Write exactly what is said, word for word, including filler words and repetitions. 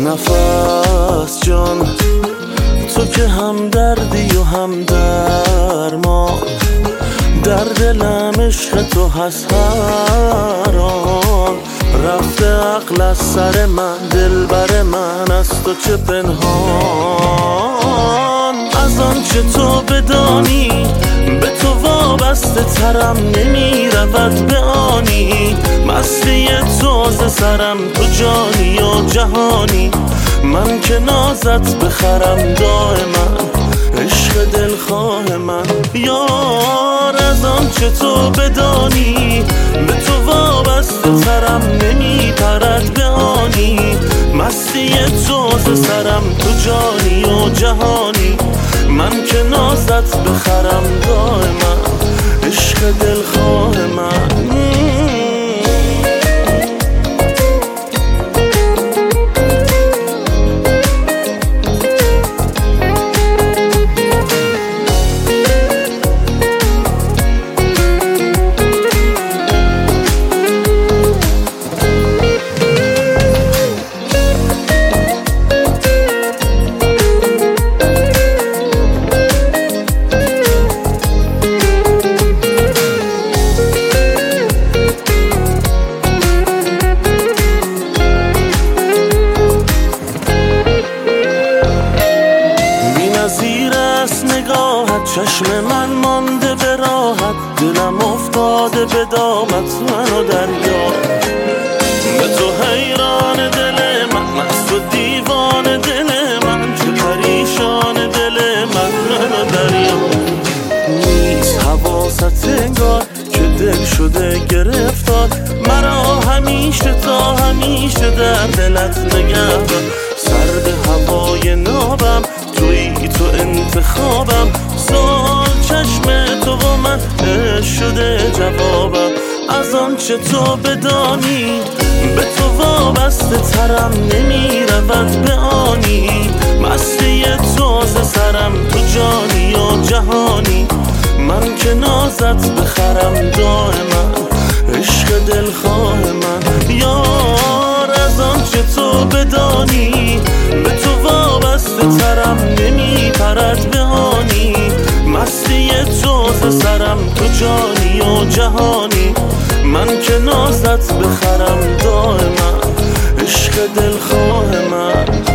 نفس جان، تو که هم دردی و هم درمان، در دلم عشق تو هست هر آن. رفته عقل از سر من، دل بر من از تو چه پنهان. از آن چه تو بدانی به تو وابسته ترم، نمی رود به آنی مستی تو ز سرم. تو جانی و جهانی، من که نازت بخرم دائما، عشق دلخواه من یار. از آن چه تو بدانی به تو وابسته ترم، نمی پرد به آنی مستی تو ز سرم. تو جانی و جهانی، من که نازت بخرم دائما، عشق دلخواه من. چشم من مانده به راحت، دلم افتاده به دامت منو دریا. به تو حیران دل من، مست و دیوان دل من، چه پریشان دل من منو دریا. نیست حواست انگار که دل شده گرفتار، مرا همیشه تا همیشه در دلت نگهدار. سرد هوای نابم تویی، تو انتخابم، سال چشم تو و من شده جوابم. از آن چه تو بدانی به تو وابسته ترم، نمی رود به آنی مستی تو ز سرم. تو جانی و جهانی، من که نازت بخرم دائما، عشق دلخواه من یار. از آن چه تو بدانی به تو وابسته ترم، نمی پرد به آنی مستی تو ز سرم. تو جانی و جهانی، من که نازت بخرم دائما، عشق دلخواه من.